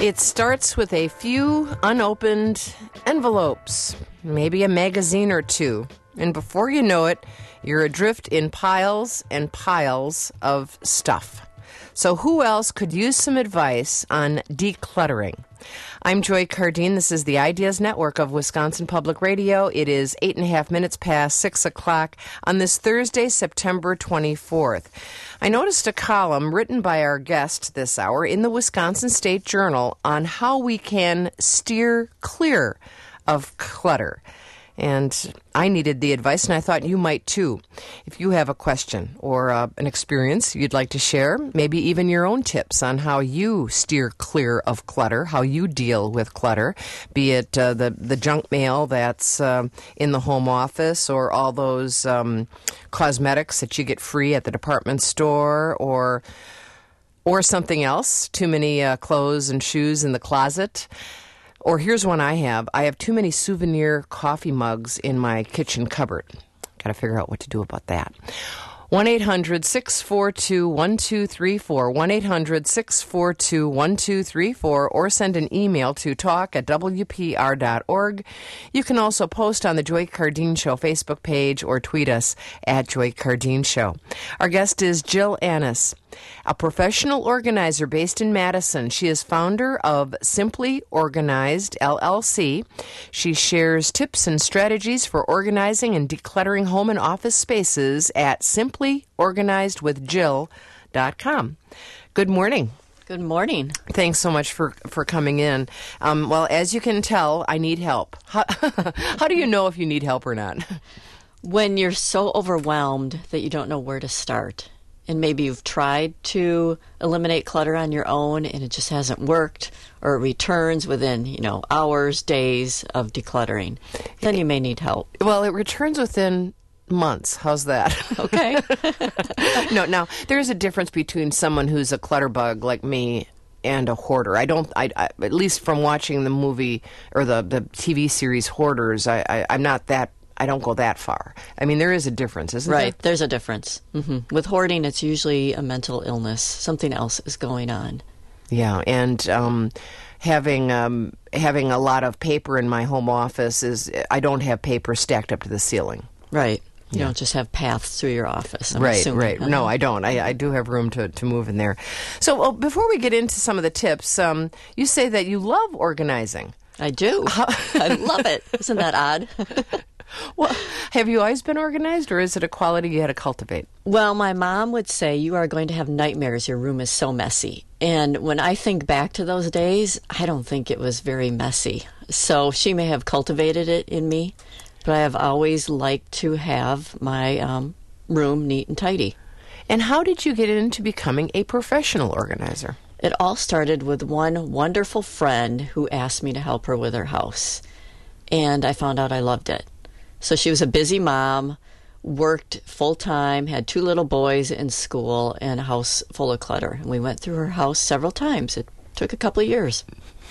It starts with a few unopened envelopes, maybe a magazine or two, and before you know it, you're adrift in piles and piles of stuff. So who else could use some advice on decluttering? I'm Joy Cardine. This is the Ideas Network of Wisconsin Public Radio. It is 8.5 minutes past 6 o'clock on this Thursday, September 24th. I noticed a column written by our guest this hour in the Wisconsin State Journal on how we can steer clear of clutter. And I needed the advice, and I thought you might too. If you have a question or an experience you'd like to share, maybe even your own tips on how you steer clear of clutter, how you deal with clutter, be it the junk mail that's in the home office or all those cosmetics that you get free at the department store or something else, too many clothes and shoes in the closet. Or here's one I have. I have too many souvenir coffee mugs in my kitchen cupboard. Got to figure out what to do about that. 1-800-642-1234, 1-800-642-1234, or send an email to talk@wpr.org. You can also post on the Joy Cardine Show Facebook page or tweet us at Joy Cardine Show. Our guest is Jill Annis, a professional organizer based in Madison. She is founder of Simply Organized, LLC. She shares tips and strategies for organizing and decluttering home and office spaces at simplyorganizedwithjill.com. Good morning. Good morning. Thanks so much for coming in. Well, as you can tell, I need help. How do you know if you need help or not? When you're so overwhelmed that you don't know where to start, and maybe you've tried to eliminate clutter on your own and it just hasn't worked, or it returns within, hours, days of decluttering, then you may need help. Well, it returns within months. How's that? Okay. No, now, there's a difference between someone who's a clutter bug like me and a hoarder. I at least from watching the movie or the TV series Hoarders, I'm not that. I don't go that far. I mean, there is a difference, isn't there? Right, there's a difference. Mm-hmm. With hoarding, it's usually a mental illness. Something else is going on. Yeah, and having a lot of paper in my home office I don't have paper stacked up to the ceiling. Right. You don't just have paths through your office. I'm right, assuming, right. huh? No, I don't. I do have room to move in there. So before we get into some of the tips, you say that you love organizing. I do. I love it. Isn't that odd? Well, have you always been organized, or is it a quality you had to cultivate? Well, my mom would say, you are going to have nightmares. Your room is so messy. And when I think back to those days, I don't think it was very messy. So she may have cultivated it in me, but I have always liked to have my room neat and tidy. And how did you get into becoming a professional organizer? It all started with one wonderful friend who asked me to help her with her house. And I found out I loved it. So she was a busy mom, worked full-time, had 2 little boys in school, and a house full of clutter. And we went through her house several times. It took a couple of years.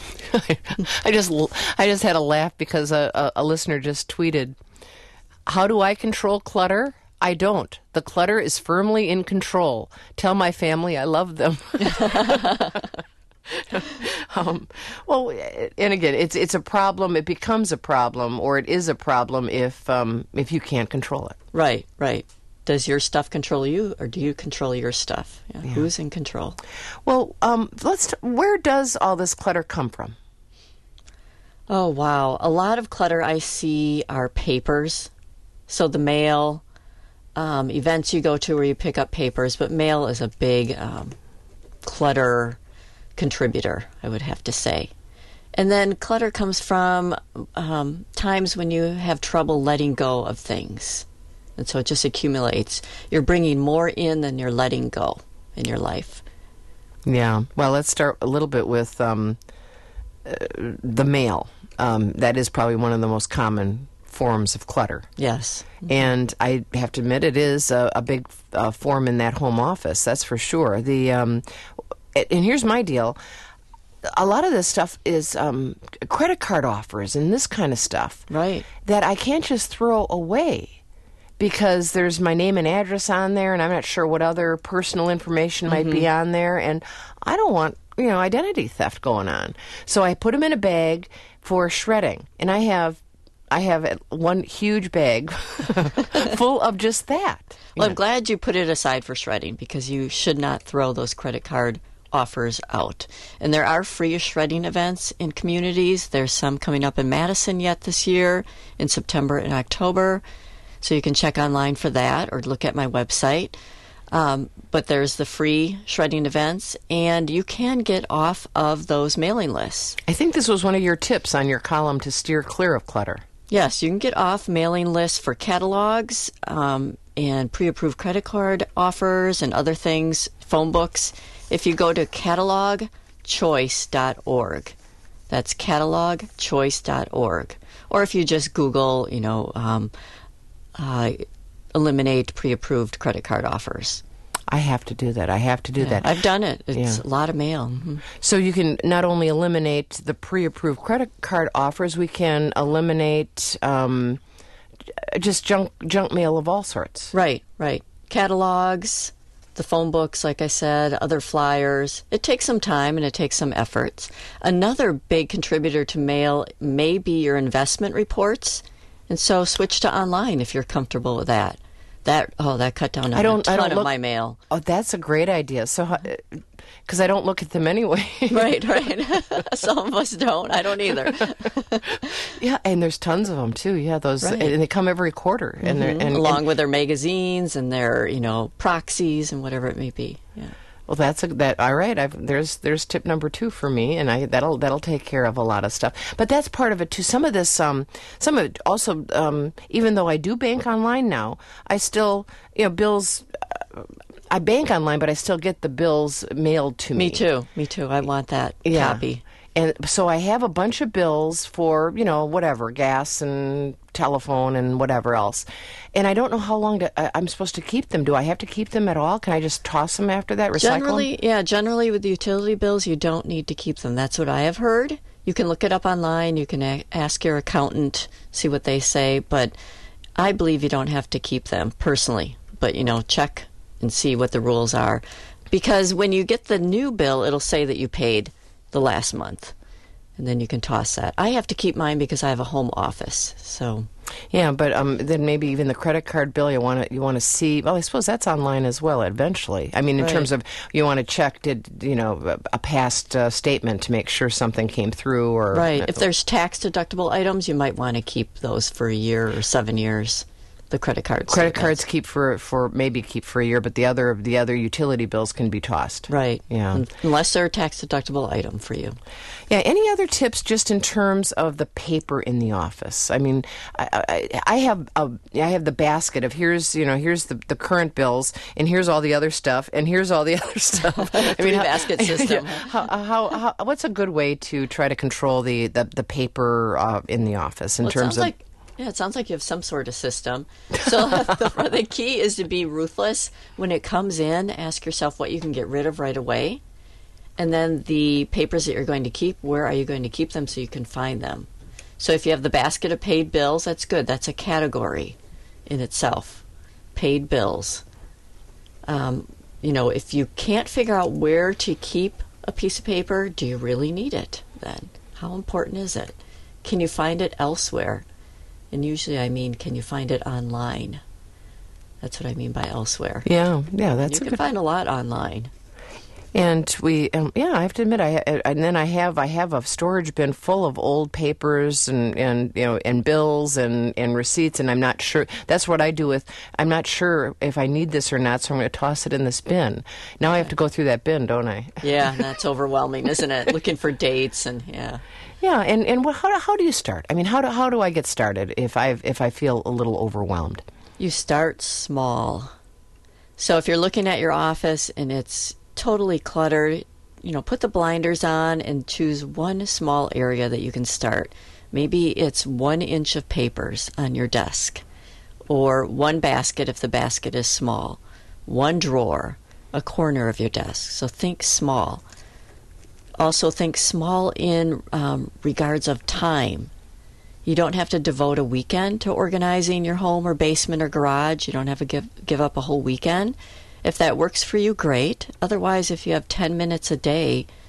I just had a laugh because a listener just tweeted, "How do I control clutter? I don't. The clutter is firmly in control. Tell my family I love them." Well, and again, it's a problem. It becomes a problem, or it is a problem if you can't control it. Right, right. Does your stuff control you, or do you control your stuff? Yeah. Who's in control? Well, where does all this clutter come from? Oh, wow. A lot of clutter I see are papers. So the mail, events you go to where you pick up papers, but mail is a big clutter contributor, I would have to say. And then clutter comes from times when you have trouble letting go of things. And so it just accumulates. You're bringing more in than you're letting go in your life. Yeah. Well, let's start a little bit with the mail. That is probably one of the most common forms of clutter. Yes. And I have to admit it is a big form in that home office, that's for sure. And here's my deal. A lot of this stuff is credit card offers and this kind of stuff. Right. That I can't just throw away because there's my name and address on there, and I'm not sure what other personal information might be on there. And I don't want identity theft going on. So I put them in a bag for shredding, and I have one huge bag full of just that. Well, I'm glad you put it aside for shredding, because you should not throw those credit card offers out. And there are free shredding events in communities. There's some coming up in Madison yet this year in September and October. So you can check online for that or look at my website. But there's the free shredding events, and you can get off of those mailing lists. I think this was one of your tips on your column to steer clear of clutter. Yes, you can get off mailing lists for catalogs and pre-approved credit card offers and other things, phone books, if you go to catalogchoice.org. That's catalogchoice.org. Or if you just Google, eliminate pre-approved credit card offers. I have to do that. that. I've done it. It's a lot of mail. Mm-hmm. So you can not only eliminate the pre-approved credit card offers, we can eliminate just junk mail of all sorts. Right. Catalogs, the phone books, like I said, other flyers. It takes some time and it takes some efforts. Another big contributor to mail may be your investment reports. And so switch to online if you're comfortable with that. That cut down a ton of my mail. Oh, that's a great idea. So, because I don't look at them anyway. Right. Some of us don't. I don't either. Yeah, and there's tons of them too. Yeah, those, right. And they come every quarter, mm-hmm. and along with their magazines and their proxies and whatever it may be. Yeah. Well, all right. There's tip number 2 for me, and that'll take care of a lot of stuff. But that's part of it too. Some of this, some of it also. Even though I do bank online now, I still, bills. I bank online, but I still get the bills mailed to me. Me too. I want that copy. And so I have a bunch of bills for, whatever, gas and telephone and whatever else. And I don't know how long I'm supposed to keep them. Do I have to keep them at all? Can I just toss them after that, recycle them? Generally with the utility bills, you don't need to keep them. That's what I have heard. You can look it up online. You can ask your accountant, see what they say. But I believe you don't have to keep them personally. But, check and see what the rules are. Because when you get the new bill, it'll say that you paid the last month, and then you can toss that. I have to keep mine because I have a home office. So yeah, but then maybe even the credit card bill you want to see. Well, I suppose that's online as well eventually. I mean, in terms of you want to check a past statement to make sure something came through, or right. If there's tax deductible items, you might want to keep those for a year or 7 years. The credit cards. Credit cards keep for a year, but the other utility bills can be tossed. Right. Yeah. Unless they're a tax deductible item for you. Yeah. Any other tips just in terms of the paper in the office? I mean, I have the basket of here's the current bills, and here's all the other stuff, and here's all the other stuff. I mean, basket system. How what's a good way to try to control the paper in the office in terms of? It sounds like you have some sort of system. So the key is to be ruthless. When it comes in, ask yourself what you can get rid of right away. And then the papers that you're going to keep, where are you going to keep them so you can find them? So if you have the basket of paid bills, that's good. That's a category in itself. Paid bills. If you can't figure out where to keep a piece of paper, do you really need it then? How important is it? Can you find it elsewhere? And usually I mean, can you find it online? That's what I mean by elsewhere. Yeah, that's you can find a lot online. And I have to admit, I have a storage bin full of old papers and bills and receipts, and I'm not sure. That's what I do with. I'm not sure if I need this or not, so I'm going to toss it in this bin. Now I have to go through that bin, don't I? Yeah, that's overwhelming, isn't it? Looking for dates and yeah. Yeah, and how do you start? I mean, how do I get started if I feel a little overwhelmed? You start small. So if you're looking at your office and it's totally cluttered, put the blinders on and choose one small area that you can start. Maybe it's 1 inch of papers on your desk, or one basket if the basket is small, one drawer, a corner of your desk. So think small. Also think small in regards of time. You don't have to devote a weekend to organizing your home or basement or garage. You don't have to give up a whole weekend. If that works for you, great. Otherwise, if you have 10 minutes a day,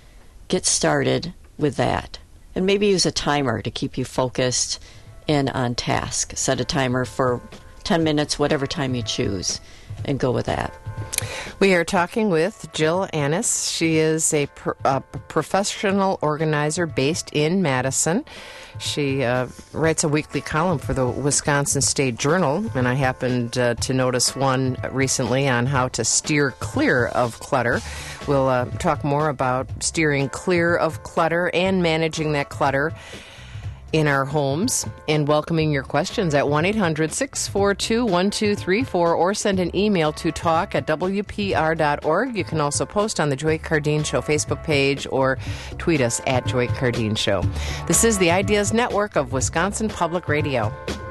get started with that. And maybe use a timer to keep you focused and on task. Set a timer for 10 minutes, whatever time you choose, and go with that. We are talking with Jill Annis. She is a professional organizer based in Madison. She writes a weekly column for the Wisconsin State Journal, and I happened to notice one recently on how to steer clear of clutter. We'll talk more about steering clear of clutter and managing that clutter in our homes, and welcoming your questions at 1-800-642-1234 or send an email to talk@wpr.org. You can also post on the Joy Cardine Show Facebook page or tweet us at Joy Cardine Show. This is the Ideas Network of Wisconsin Public Radio.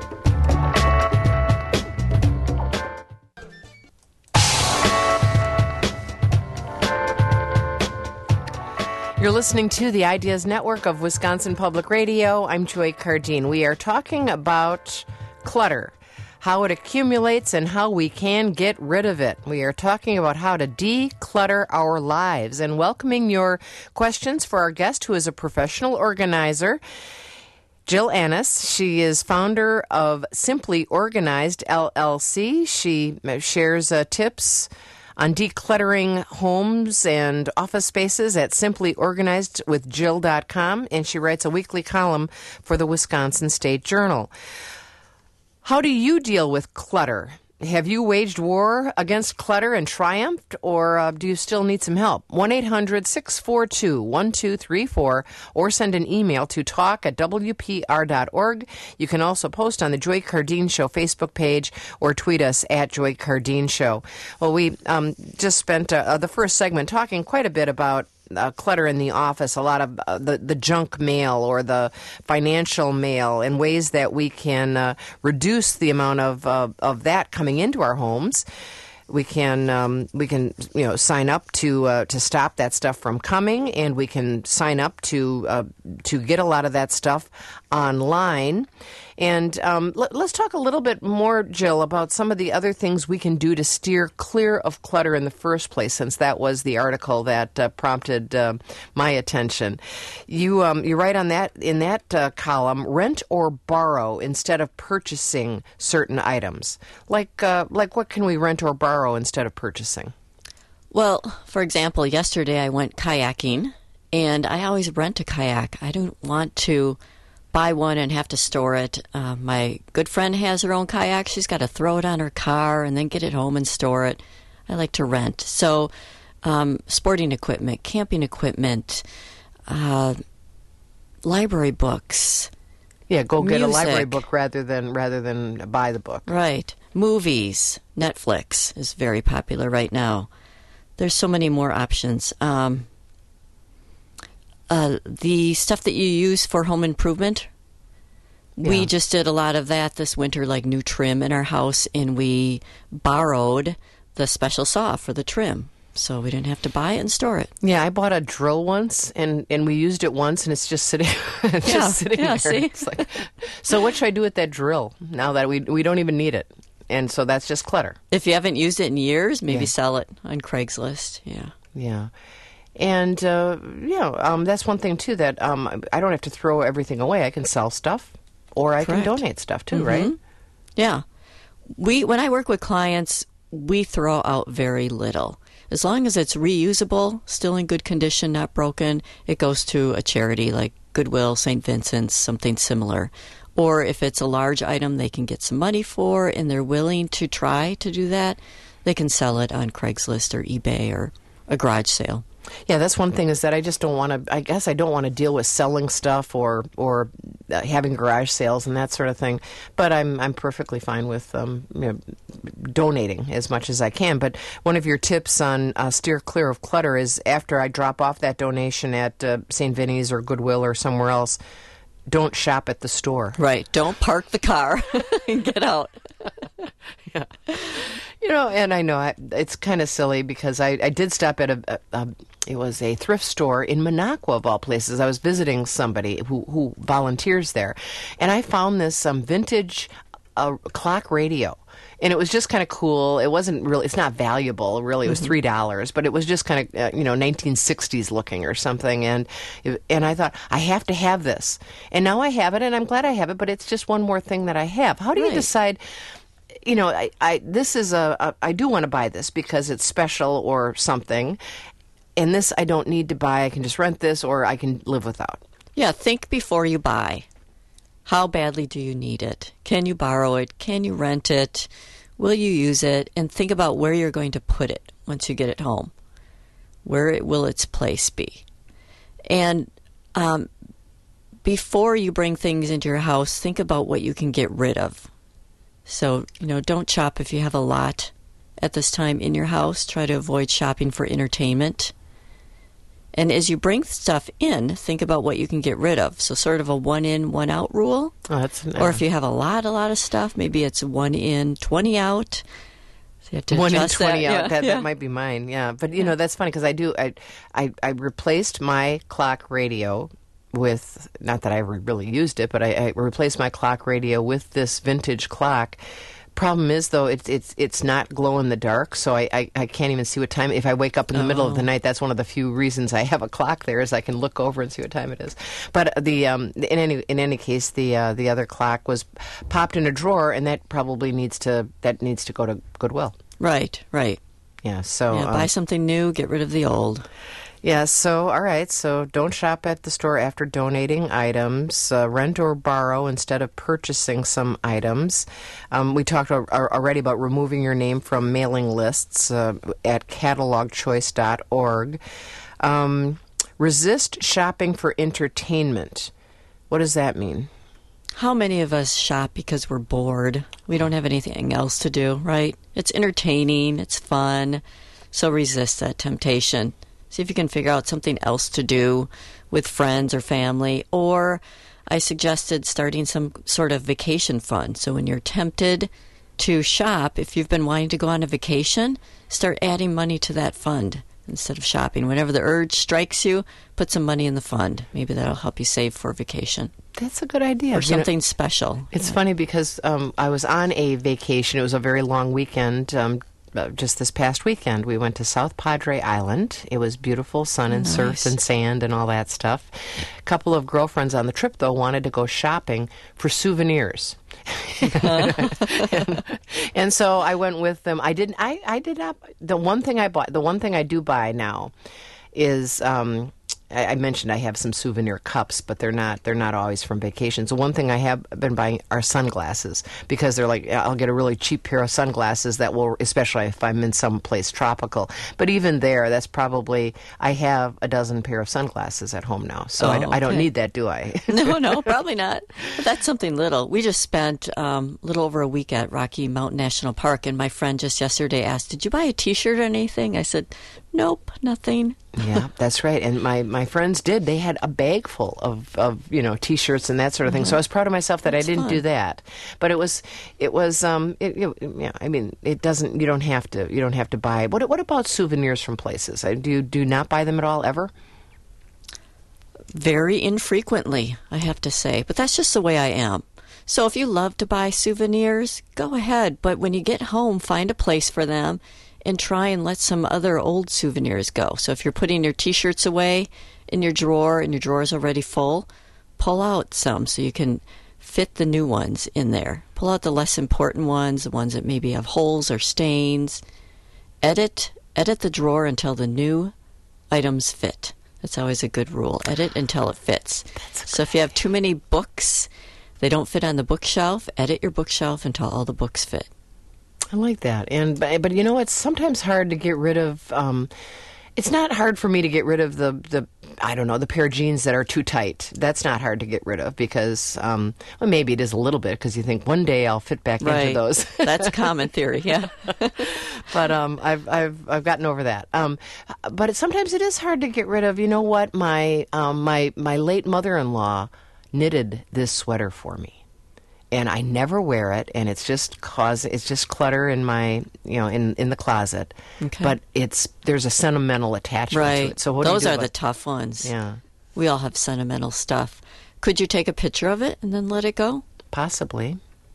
You're listening to the Ideas Network of Wisconsin Public Radio. I'm Joy Cardine. We are talking about clutter, how it accumulates and how we can get rid of it. We are talking about how to declutter our lives and welcoming your questions for our guest, who is a professional organizer, Jill Annis. She is founder of Simply Organized, LLC. She shares tips on decluttering homes and office spaces at simplyorganizedwithjill.com, and she writes a weekly column for the Wisconsin State Journal. How do you deal with clutter? Have you waged war against clutter and triumphed, or do you still need some help? 1-800-642-1234 or send an email to talk@wpr.org. You can also post on the Joy Cardine Show Facebook page or tweet us at Joy Cardine Show. Well, we just spent the first segment talking quite a bit about clutter in the office, a lot of the junk mail or the financial mail, and ways that we can reduce the amount of that coming into our homes. We can sign up to stop that stuff from coming, and we can sign up to get a lot of that stuff online. And let's talk a little bit more, Jill, about some of the other things we can do to steer clear of clutter in the first place, since that was the article that prompted my attention. You write on that in that column, rent or borrow instead of purchasing certain items. Like what can we rent or borrow instead of purchasing? Well, for example, yesterday I went kayaking, and I always rent a kayak. I don't want to buy one and have to store it. My good friend has her own kayak. She's got to throw it on her car and then get it home and store it. I like to rent. So sporting equipment, camping equipment, library books. Yeah, go get music. a library book rather than buy the book. Right. Movies. Netflix is very popular right now. There's so many more options. The stuff that you use for home improvement, we just did a lot of that this winter, like new trim in our house, and we borrowed the special saw for the trim, so we didn't have to buy it and store it. Yeah, I bought a drill once, and we used it once, and it's just sitting, sitting there. See? It's like, so what should I do with that drill now that we don't even need it? And so that's just clutter. If you haven't used it in years, maybe sell it on Craigslist. Yeah. And, that's one thing, too, that I don't have to throw everything away. I can sell stuff, or I can donate stuff, too, right? Yeah. When I work with clients, we throw out very little. As long as it's reusable, still in good condition, not broken, it goes to a charity like Goodwill, St. Vincent's, something similar. Or if it's a large item they can get some money for and they're willing to try to do that, they can sell it on Craigslist or eBay or a garage sale. Yeah, that's one thing, is that I just don't want to, I guess I don't want to deal with selling stuff or having garage sales and that sort of thing. But I'm perfectly fine with donating as much as I can. But one of your tips on steer clear of clutter is, after I drop off that donation at St. Vinny's or Goodwill or somewhere else, don't shop at the store. Right. Don't park the car and get out. Yeah. And I know it's kind of silly, because I did stop at it was a thrift store in Minocqua, of all places. I was visiting somebody who volunteers there, and I found this vintage a clock radio. And it was just kind of cool. It wasn't really, it's not valuable, really. It was $3, but it was just kind of, 1960s looking or something. And I thought, I have to have this. And now I have it, and I'm glad I have it, but it's just one more thing that I have. How do you decide, this is I do want to buy this because it's special or something. And this I don't need to buy. I can just rent this, or I can live without. Yeah, think before you buy. How badly do you need it? Can you borrow it? Can you rent it? Will you use it? And think about where you're going to put it once you get it home. Where will its place be? And before you bring things into your house, think about what you can get rid of. So, don't shop if you have a lot at this time in your house. Try to avoid shopping for entertainment. And as you bring stuff in, think about what you can get rid of. So sort of a 1 in, 1 out rule. Oh, that's or if you have a lot of stuff, maybe it's 1 in, 20 out. So you have to 1 in, adjust 20 that. out. That might be mine. Yeah, but that's funny because I replaced my clock radio with, not that I ever really used it, but I replaced my clock radio with this vintage clock. Problem is, though, it's not glow in the dark, so I can't even see what time. If I wake up in the middle of the night, that's one of the few reasons I have a clock there, is I can look over and see what time it is. But in any case, the other clock was popped in a drawer, and that probably needs to go to Goodwill. Right. Yeah. So buy something new, get rid of the old. Yeah, so, all right, so don't shop at the store after donating items. Rent or borrow instead of purchasing some items. We talked already about removing your name from mailing lists at catalogchoice.org. Resist shopping for entertainment. What does that mean? How many of us shop because we're bored? We don't have anything else to do, right? It's entertaining, it's fun, so resist that temptation. See if you can figure out something else to do with friends or family. Or I suggested starting some sort of vacation fund. So when you're tempted to shop, if you've been wanting to go on a vacation, start adding money to that fund instead of shopping. Whenever the urge strikes you, put some money in the fund. Maybe that'll help you save for vacation. That's a good idea. Or something special. It's funny because I was on a vacation. It was a very long weekend. Just this past weekend, we went to South Padre Island. It was beautiful, sun and surf and sand and all that stuff. A couple of girlfriends on the trip, though, wanted to go shopping for souvenirs. and so I went with them. I did not. The one thing I do buy now is, I mentioned I have some souvenir cups, but they're not always from vacations. The one thing I have been buying are sunglasses, because they're like, I'll get a really cheap pair of sunglasses that will, especially if I'm in some place tropical. But even there, that's probably, I have a dozen pair of sunglasses at home now, so I don't need that, do I? No, probably not. But that's something little. We just spent a little over a week at Rocky Mountain National Park, and my friend just yesterday asked, "Did you buy a T-shirt or anything?" I said, "Nope, nothing." Yeah, that's right. And my friends did. They had a bag full of T-shirts and that sort of thing. So I was proud of myself that I didn't do that. But it was I mean, it doesn't. You don't have to buy. What about souvenirs from places? Do you not buy them at all ever? Very infrequently, I have to say. But that's just the way I am. So if you love to buy souvenirs, go ahead. But when you get home, find a place for them and try and let some other old souvenirs go. So if you're putting your T-shirts away in your drawer and your drawer is already full, pull out some so you can fit the new ones in there. Pull out the less important ones, the ones that maybe have holes or stains. Edit the drawer until the new items fit. That's always a good rule. Edit until it fits. So if you have too many books, they don't fit on the bookshelf, edit your bookshelf until all the books fit. I like that, but it's sometimes hard to get rid of. It's not hard for me to get rid of the pair of jeans that are too tight. That's not hard to get rid of because, maybe it is a little bit because you think one day I'll fit back into those. That's a common theory, yeah. But I've gotten over that. But sometimes it is hard to get rid of. You know what? My late mother-in-law knitted this sweater for me. And I never wear it, and it's just clutter in my in the closet. Okay. But there's a sentimental attachment to it. So those are the tough ones. Yeah, we all have sentimental stuff. Could you take a picture of it and then let it go? Possibly.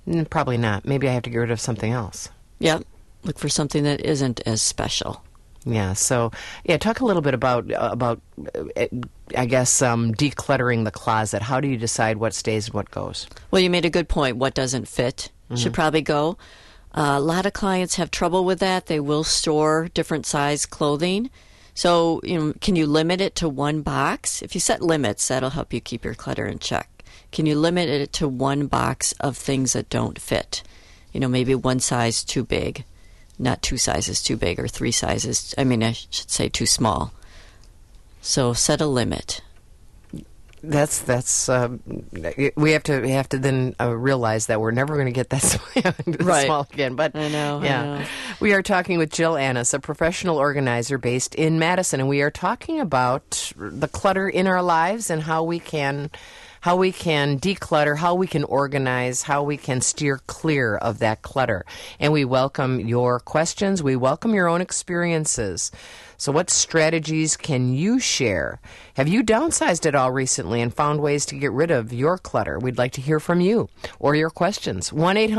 Probably not. Maybe I have to get rid of something else. Yep. Look for something that isn't as special. Yeah. So, talk a little bit about I guess decluttering the closet. How do you decide what stays and what goes? Well, you made a good point. What doesn't fit should probably go. A lot of clients have trouble with that. They will store different size clothing. So, can you limit it to one box? If you set limits, that'll help you keep your clutter in check. Can you limit it to one box of things that don't fit? Maybe one size too big, not two sizes too big, or three sizes. I should say too small. So set a limit. That's we have to then realize that we're never going to get that small again. But I know. We are talking with Jill Annis, a professional organizer based in Madison, and we are talking about the clutter in our lives and how we can declutter, how we can organize, how we can steer clear of that clutter. And we welcome your questions. We welcome your own experiences. So what strategies can you share? Have you downsized at all recently and found ways to get rid of your clutter? We'd like to hear from you or your questions.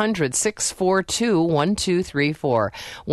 1-800-642-1234.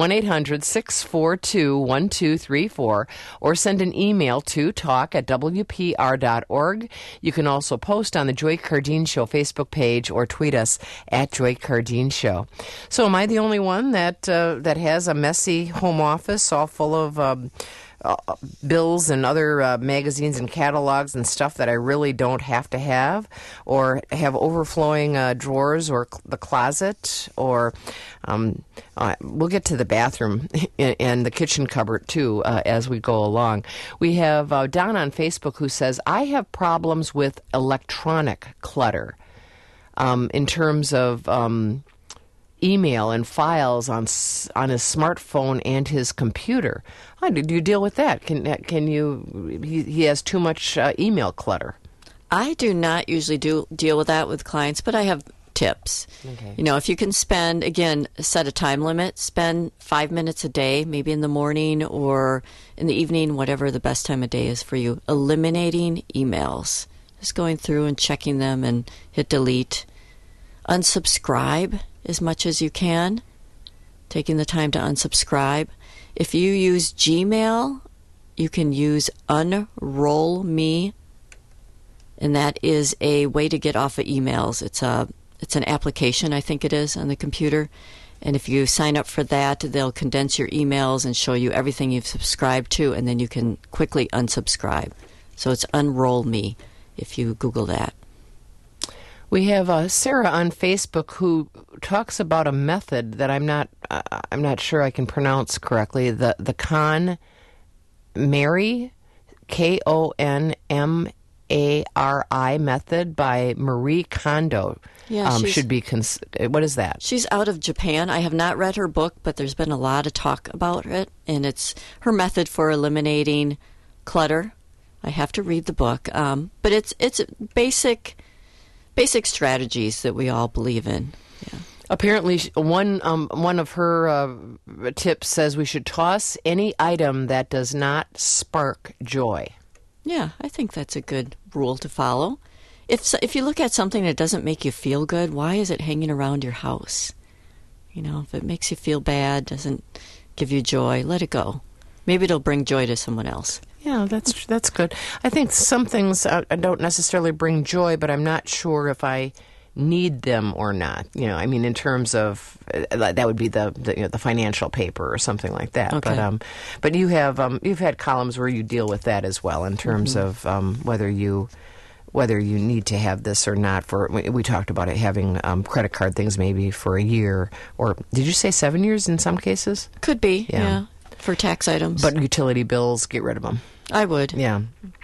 1-800-642-1234. Or send an email to talk@wpr.org. You can also post on the Joy Cardine Show Facebook page or tweet us at Joy Cardine Show. So am I the only one that has a messy home office all full of bills and other magazines and catalogs and stuff that I really don't have to have, or have overflowing drawers or the closet, or we'll get to the bathroom and the kitchen cupboard too as we go along. We have Don on Facebook who says, I have problems with electronic clutter in terms of email and files on his smartphone and his computer. How do you deal with that? Can you? He has too much email clutter. I do not usually deal with that with clients, but I have tips. Okay. If you can spend, again, set a time limit, spend 5 minutes a day, maybe in the morning or in the evening, whatever the best time of day is for you, eliminating emails. Just going through and checking them and hit delete. Unsubscribe as much as you can, taking the time to unsubscribe. If you use Gmail, you can use Unroll Me, and that is a way to get off of emails. It's an application, I think it is, on the computer, and if you sign up for that, they'll condense your emails and show you everything you've subscribed to, and then you can quickly unsubscribe. So it's Unroll Me if you Google that. We have Sarah on Facebook who talks about a method that I'm not sure I can pronounce correctly. The KonMari, KonMari method by Marie Kondo. Yeah, should be. What is that? She's out of Japan. I have not read her book, but there's been a lot of talk about it, and it's her method for eliminating clutter. I have to read the book, but it's basic strategies that we all believe in. Yeah. Apparently, one of her tips says we should toss any item that does not spark joy. Yeah, I think that's a good rule to follow. If you look at something that doesn't make you feel good, why is it hanging around your house? If it makes you feel bad, doesn't give you joy, let it go. Maybe it'll bring joy to someone else. Yeah, that's good. I think some things don't necessarily bring joy, but I'm not sure if I need them or not. In terms of that would be the financial paper or something like that. Okay. But you've had columns where you deal with that as well in terms of whether you need to have this or not. We talked about it having credit card things maybe for a year, or did you say 7 years in some cases? Could be. Yeah. For tax items. But utility bills, get rid of them. I would. Yeah.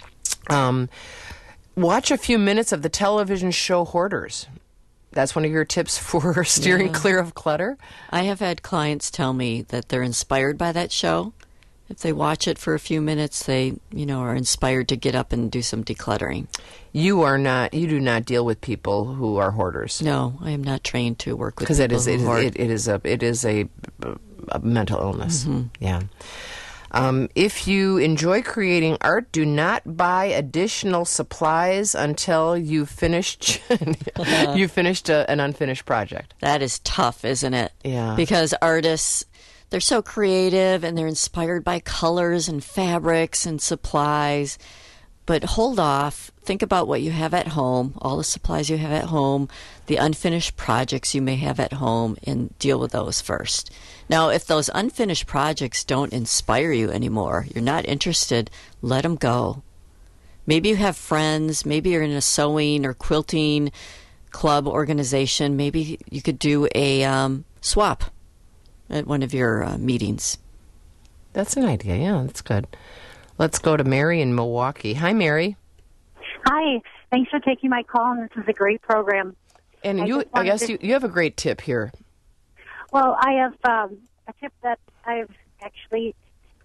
Watch a few minutes of the television show Hoarders. That's one of your tips for steering clear of clutter? I have had clients tell me that they're inspired by that show. If they watch it for a few minutes, they, are inspired to get up and do some decluttering. You do not deal with people who are hoarders. No, I am not trained to work with people who hoard. It is a mental illness. Mm-hmm. Yeah. If you enjoy creating art, do not buy additional supplies until you've finished an unfinished project. That is tough, isn't it? Yeah. Because artists, they're so creative and they're inspired by colors and fabrics and supplies. But hold off. Think about what you have at home, all the supplies you have at home, the unfinished projects you may have at home, and deal with those first. Now, if those unfinished projects don't inspire you anymore, you're not interested, let them go. Maybe you have friends, maybe you're in a sewing or quilting club organization. Maybe you could do a swap at one of your meetings. That's an idea. Yeah, that's good. Let's go to Mary in Milwaukee. Hi, Mary. Hi. Thanks for taking my call, and this is a great program. And I guess you have a great tip here. Well, I have a tip that I've actually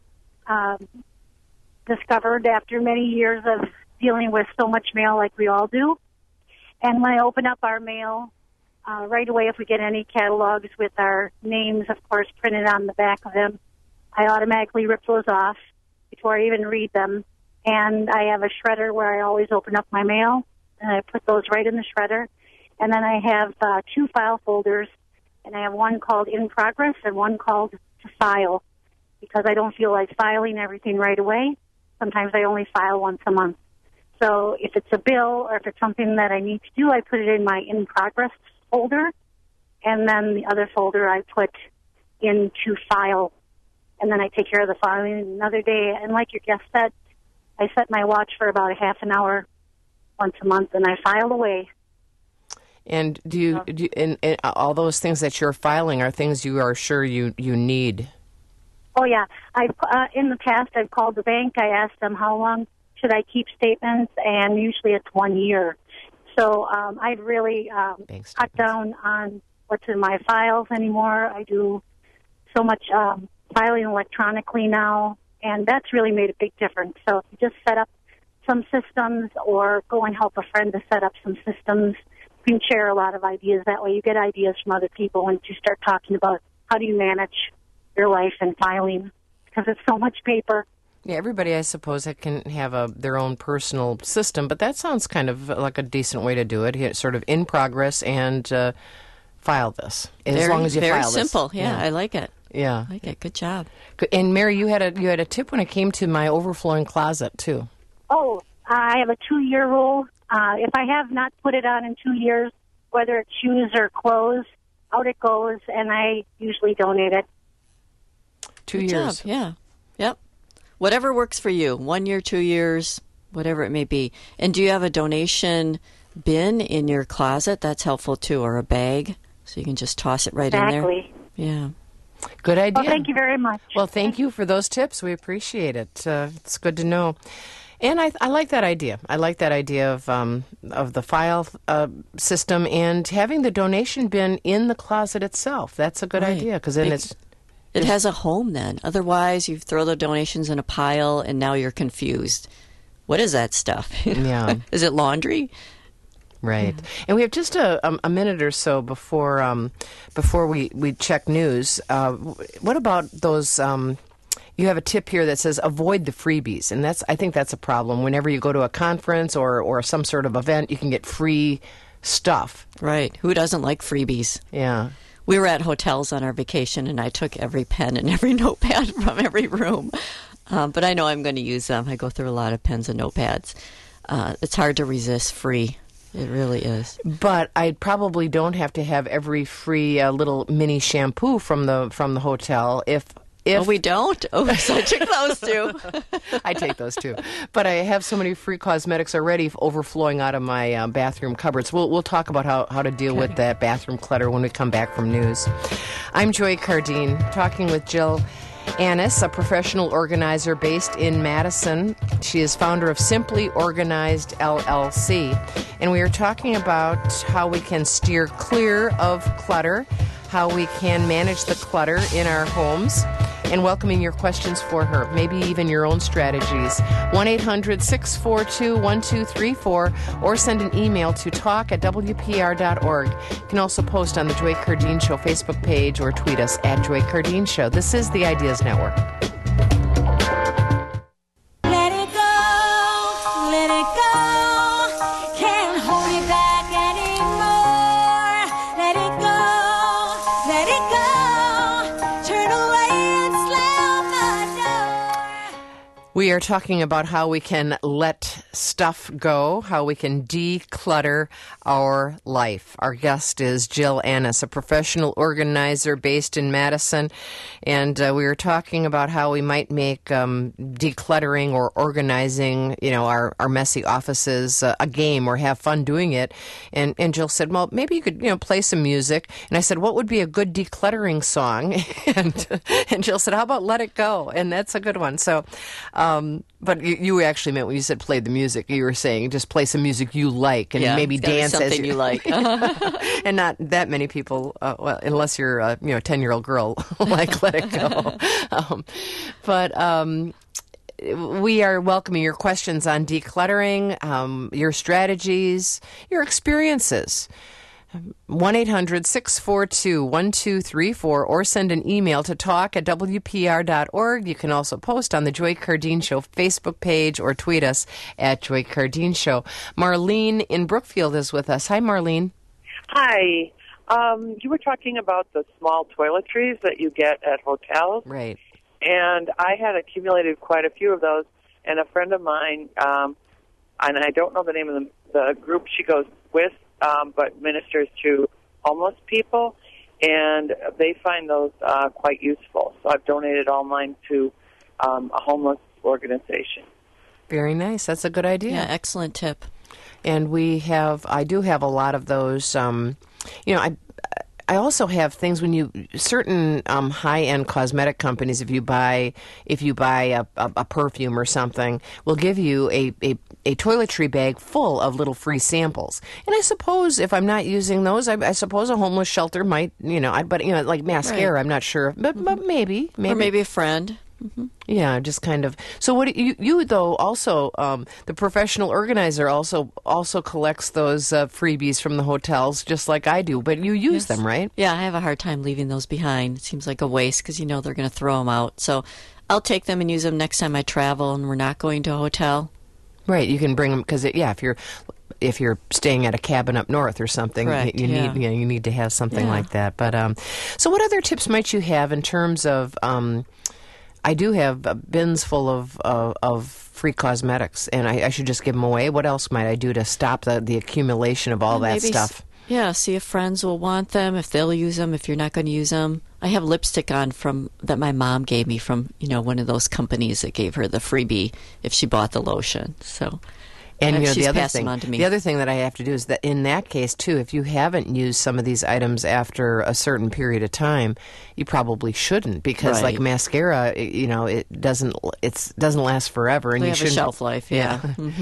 discovered after many years of dealing with so much mail like we all do. And when I open up our mail, right away if we get any catalogs with our names, of course, printed on the back of them, I automatically rip those off before I even read them. And I have a shredder where I always open up my mail, and I put those right in the shredder. And then I have 2 file folders, and I have one called In Progress and one called To File, because I don't feel like filing everything right away. Sometimes I only file once a month. So if it's a bill or if it's something that I need to do, I put it in my In Progress folder, and then the other folder I put in To File. And then I take care of the filing another day. And like your guest said, I set my watch for about a half an hour once a month, and I file away. And do you and all those things that you're filing are things you are sure you need? Oh, yeah. I've in the past, I've called the bank. I asked them how long should I keep statements, and usually it's 1 year. So I've really cut down on what's in my files anymore. I do so much filing electronically now, and that's really made a big difference. So if you just set up some systems or go and help a friend to set up some systems, you can share a lot of ideas. That way you get ideas from other people when you start talking about how do you manage your life and filing, because it's so much paper. Yeah, everybody, I suppose, that can have their own personal system, but that sounds kind of like a decent way to do it. Sort of in progress and file this. As long as you file this. Very simple. Yeah, I like it. Yeah. I like it. Good job. And Mary, you had a tip when it came to my overflowing closet, too. Oh, I have a 2-year rule. If I have not put it on in 2 years, whether it's shoes or clothes, out it goes, and I usually donate it. 2 Good years. job. Yeah. Yep. Whatever works for you. 1 year, 2 years, whatever it may be. And do you have a donation bin in your closet? That's helpful, too, or a bag, so you can just toss it right in there. Exactly. Yeah. Good idea. Well, thank you very much. Well, thank you for those tips. We appreciate it. It's good to know. And I like that idea. I like that idea of the file system and having the donation bin in the closet itself. That's a good idea, because then it has a home then. Otherwise, you throw the donations in a pile and now you're confused. What is that stuff? Yeah. Is it laundry? Right. And we have just a minute or so before we check news. What about those... you have a tip here that says avoid the freebies, and I think that's a problem. Whenever you go to a conference or some sort of event, you can get free stuff. Right. Who doesn't like freebies? Yeah. We were at hotels on our vacation, and I took every pen and every notepad from every room. But I know I'm going to use them. I go through a lot of pens and notepads. It's hard to resist free. It really is. But I probably don't have to have every free little mini shampoo from the hotel if we don't? Oh, so I took those too. I take those too. But I have so many free cosmetics already overflowing out of my bathroom cupboards. We'll talk about how to deal with that bathroom clutter when we come back from news. I'm Joy Cardine, talking with Jill Annis, a professional organizer based in Madison. She is founder of Simply Organized LLC. And we are talking about how we can steer clear of clutter, how we can manage the clutter in our homes, and welcoming your questions for her, maybe even your own strategies. 1-800-642-1234, or send an email to talk@wpr.org. You can also post on the Joy Cardine Show Facebook page or tweet us @Joy Cardine Show. This is the Ideas Network. We are talking about how we can let stuff go, how we can declutter our life. Our guest is Jill Annis, a professional organizer based in Madison, and we were talking about how we might make decluttering or organizing, our messy offices a game or have fun doing it. And Jill said, well, maybe you could, play some music. And I said, what would be a good decluttering song? and Jill said, how about Let It Go? And that's a good one. So, but you actually meant when you said play the music, you were saying just play some music you like and maybe dance something as you like. And not that many people, well, unless you're a 10-year-old girl, like Let It Go. But we are welcoming your questions on decluttering, your strategies, your experiences. 1-800-642-1234 or send an email to talk@wpr.org. You can also post on the Joy Cardine Show Facebook page or tweet us at Joy Cardine Show. Marlene in Brookfield is with us. Hi, Marlene. Hi. You were talking about the small toiletries that you get at hotels. Right. And I had accumulated quite a few of those, and a friend of mine, and I don't know the name of the group she goes with, but ministers to homeless people, and they find those quite useful. So I've donated all mine to a homeless organization. Very nice. That's a good idea. Yeah, excellent tip. And I do have a lot of those. I also have things when certain high-end cosmetic companies, if you buy a perfume or something, will give you a toiletry bag full of little free samples. And I suppose if I'm not using those, I suppose a homeless shelter might, like mascara, right. I'm not sure, but maybe. Or maybe a friend. Mm-hmm. Yeah, just kind of. So what you though also the professional organizer also collects those freebies from the hotels just like I do, but you use them, right? Yeah, I have a hard time leaving those behind. It seems like a waste because they're going to throw them out. So I'll take them and use them next time I travel and we're not going to a hotel. Right, you can bring them because if you're staying at a cabin up north or something, Correct, you need to have something like that. But so what other tips might you have in terms of? I do have bins full of free cosmetics, and I should just give them away. What else might I do to stop the accumulation of all that stuff? See if friends will want them, if they'll use them, if you're not going to use them. I have lipstick on that my mom gave me from one of those companies that gave her the freebie if she bought the lotion. So. And she's the passed them on to me. The other thing that I have to do is that in that case too, if you haven't used some of these items after a certain period of time, you probably shouldn't because like mascara, it doesn't last forever, and they you have shouldn't. A shelf life. Yeah.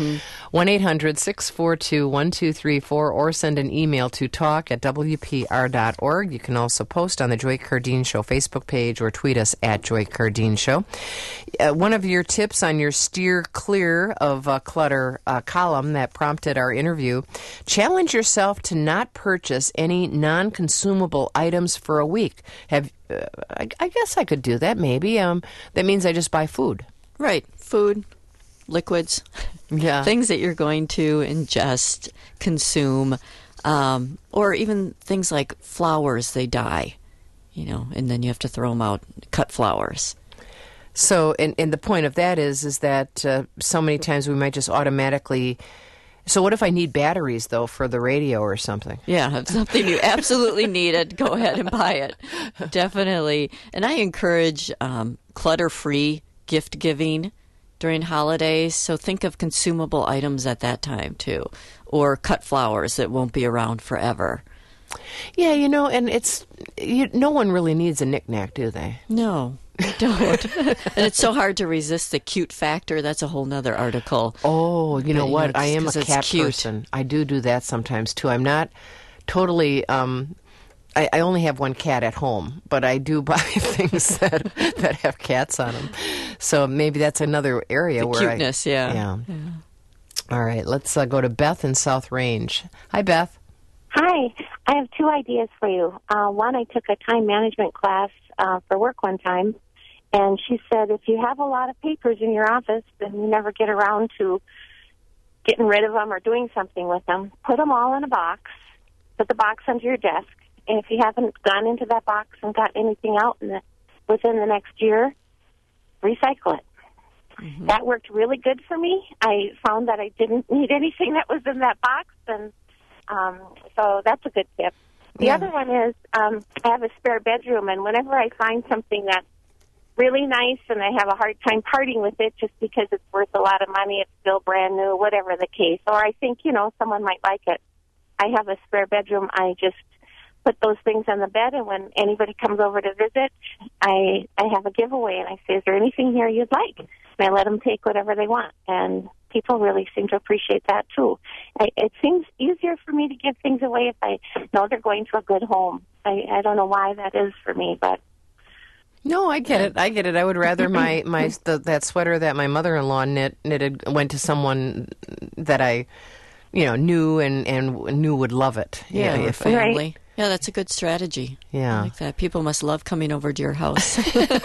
1-800-642-1234 or send an email to talk@wpr.org. You can also post on the Joy Cardine Show Facebook page or tweet us at Joy Cardine Show. One of your tips on your steer clear of clutter column that prompted our interview, challenge yourself to not purchase any non-consumable items for a week. I guess I could do that maybe. That means I just buy food. Right. Food, liquids, things that you're going to ingest, consume, or even things like flowers, they die, and then you have to throw them out, cut flowers. So, and the point of that is that so many times we might just automatically. So, what if I need batteries though for the radio or something? Yeah, if something you absolutely needed, go ahead and buy it. Definitely, and I encourage clutter-free gift giving during holidays. So think of consumable items at that time too, or cut flowers that won't be around forever. Yeah, and it's no one really needs a knick-knack, do they? No. I don't. And it's so hard to resist the cute factor. That's a whole nother article. Oh, you know what? I am a cat person. I do that sometimes, too. I'm not totally... I only have one cat at home, but I do buy things that have cats on them. So maybe that's another area where cuteness, yeah. All right, let's go to Beth in South Range. Hi, Beth. Hi. I have two ideas for you. One, I took a time management class for work one time, and she said if you have a lot of papers in your office and you never get around to getting rid of them or doing something with them, put them all in a box, put the box under your desk, and if you haven't gone into that box and got anything out within the next year, recycle it. that worked really good for me. I found that I didn't need anything that was in that box, and so that's a good tip. The other one is I have a spare bedroom, and whenever I find something that's really nice and I have a hard time parting with it just because it's worth a lot of money, it's still brand new, whatever the case, or I think, someone might like it, I have a spare bedroom. I just put those things on the bed, and when anybody comes over to visit, I have a giveaway, and I say, is there anything here you'd like? And I let them take whatever they want, and people really seem to appreciate that, too. It seems easier for me to give things away if I know they're going to a good home. I don't know why that is for me, but... No, I get it. I would rather that sweater that my mother-in-law knitted went to someone that I, knew and knew would love it. Yeah, if family. Right. Yeah, that's a good strategy. Yeah, I like that. People must love coming over to your house.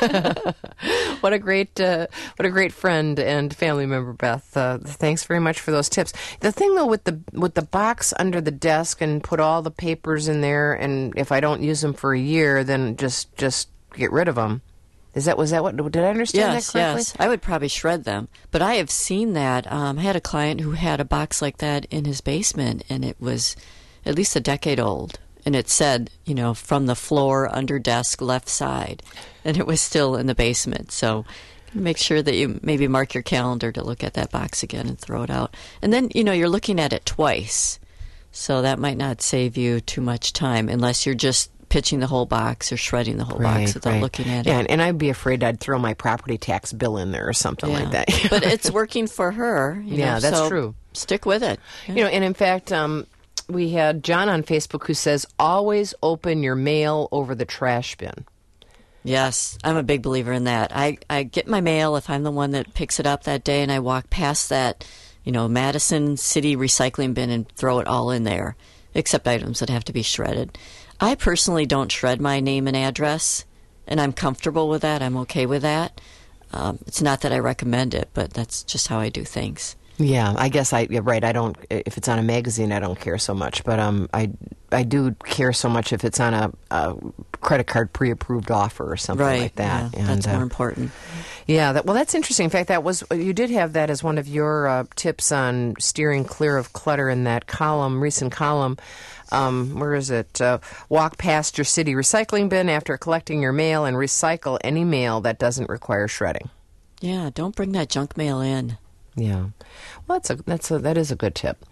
What a great friend and family member, Beth. Thanks very much for those tips. The thing though with the box under the desk and put all the papers in there, and if I don't use them for a year, then just get rid of them. Was that what? Did I understand that correctly? Yes. I would probably shred them. But I have seen that. I had a client who had a box like that in his basement, and it was at least a decade old. And it said, from the floor under desk left side. And it was still in the basement. So make sure that you maybe mark your calendar to look at that box again and throw it out. And then, you're looking at it twice. So that might not save you too much time unless you're just pitching the whole box or shredding the whole box without looking at it. Yeah, and I'd be afraid I'd throw my property tax bill in there or something like that. But it's working for her. That's true. Stick with it. Yeah. And in fact, we had John on Facebook who says, always open your mail over the trash bin. Yes, I'm a big believer in that. I get my mail if I'm the one that picks it up that day, and I walk past that, Madison City recycling bin and throw it all in there, except items that have to be shredded. I personally don't shred my name and address, and I'm comfortable with that. I'm okay with that. It's not that I recommend it, but that's just how I do things. Yeah, I guess you're right. I don't. If it's on a magazine, I don't care so much. But I do care so much if it's on a credit card pre-approved offer or something like that. Yeah, that's more important. Yeah. That's interesting. In fact, you did have that as one of your tips on steering clear of clutter in that recent column. Where is it? Walk past your city recycling bin after collecting your mail and recycle any mail that doesn't require shredding. Yeah, don't bring that junk mail in. Yeah, well, that is a good tip.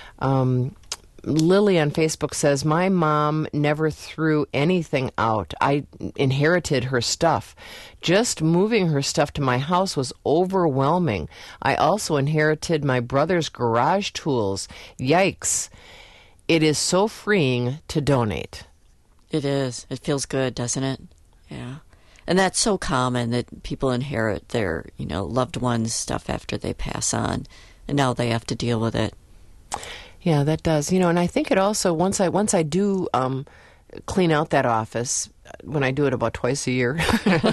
Lily on Facebook says, my mom never threw anything out. I inherited her stuff. Just moving her stuff to my house was overwhelming. I also inherited my brother's garage tools. Yikes. It is so freeing to donate. It is. It feels good, doesn't it? Yeah. And that's so common that people inherit their, loved ones' stuff after they pass on, and now they have to deal with it. Yeah, that does. And I think it also, once I do clean out that office, when I do it about twice a year,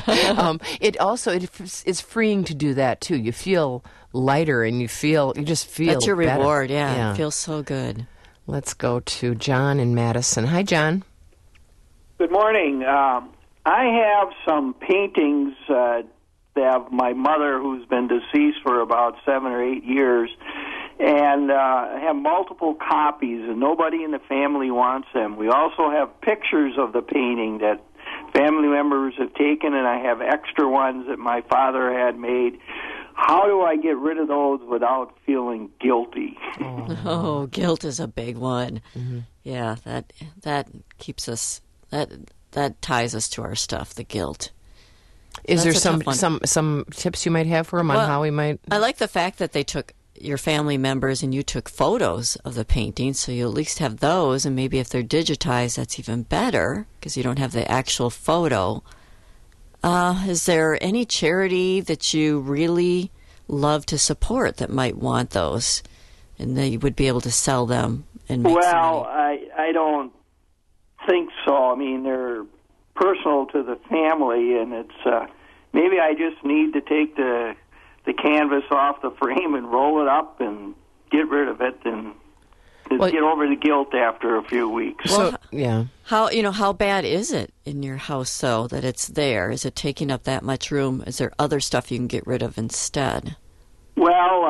it's freeing to do that too. You feel lighter, and you just feel that's your better. Reward. Yeah, it feels so good. Let's go to John in Madison. Hi, John. Good morning. I have some paintings that have my mother, who's been deceased for about 7 or 8 years, and I have multiple copies, and nobody in the family wants them. We also have pictures of the painting that family members have taken, and I have extra ones that my father had made. How do I get rid of those without feeling guilty? Oh, guilt is a big one. Mm-hmm. Yeah, that keeps us that ties us to our stuff, the guilt. Is there some tips you might have for him on how we might? I like the fact that they took your family members and you took photos of the paintings, so you at least have those, and maybe if they're digitized, that's even better because you don't have the actual photo. Is there any charity that you really love to support that might want those, and they would be able to sell them and make some money? I don't think so. I mean, they're personal to the family, and it's maybe I just need to take the canvas off the frame and roll it up and get rid of it and get over the guilt after a few weeks. So Yeah. How bad is it in your house, though, that it's there? Is it taking up that much room? Is there other stuff you can get rid of instead? Well,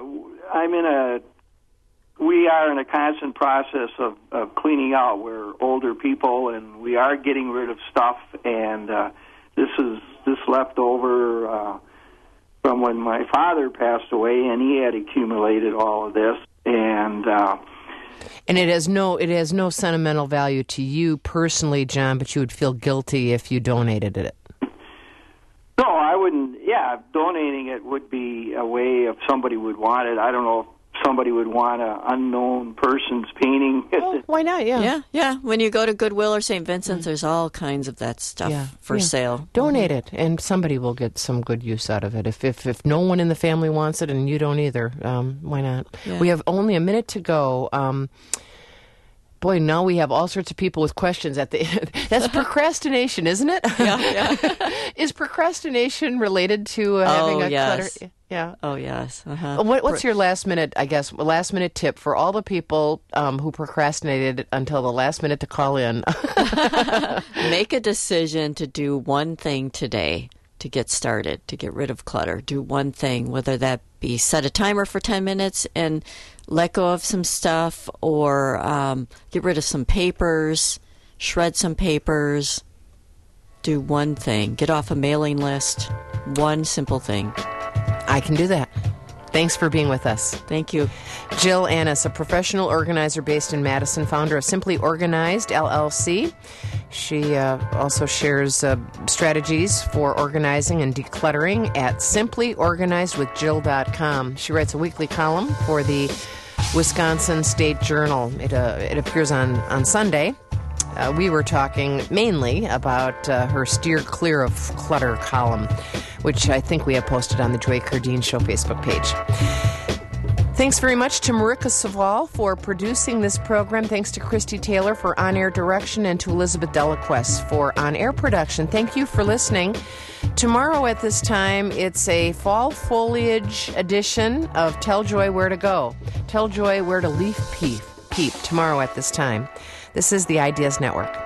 we are in a constant process of cleaning out. We're older people, and we are getting rid of stuff. And this is left over from when my father passed away, and he had accumulated all of this. And it has no sentimental value to you personally, John, but you would feel guilty if you donated it. No, I wouldn't. Yeah, donating it would be a way if somebody would want it. I don't know if somebody would want an unknown person's painting. Well, why not? Yeah. When you go to Goodwill or St. Vincent's, there's all kinds of that stuff for sale. Donate it, and somebody will get some good use out of it. If no one in the family wants it and you don't either, why not? Yeah. We have only a minute to go. Boy, now we have all sorts of people with questions at the end. That's procrastination, isn't it? Yeah. Is procrastination related to having a clutter? Yeah. Oh, yes. Uh-huh. What's your last minute tip for all the people who procrastinated until the last minute to call in? Make a decision to do one thing today to get started, to get rid of clutter. Do one thing, whether that be set a timer for 10 minutes and let go of some stuff, or get rid of some papers, shred some papers. Do one thing. Get off a mailing list. One simple thing. I can do that. Thanks for being with us. Thank you. Jill Annis, a professional organizer based in Madison, founder of Simply Organized, LLC. She also shares strategies for organizing and decluttering at simplyorganizedwithjill.com. She writes a weekly column for the Wisconsin State Journal. It appears on Sunday. We were talking mainly about her Steer Clear of Clutter column, which I think we have posted on the Joy Cardine Show Facebook page. Thanks very much to Marika Saval for producing this program. Thanks to Christy Taylor for on-air direction, and to Elizabeth Delaquest for on-air production. Thank you for listening. Tomorrow at this time, it's a fall foliage edition of Tell Joy Where to Go. Tell Joy where to leaf peep tomorrow at this time. This is the Ideas Network.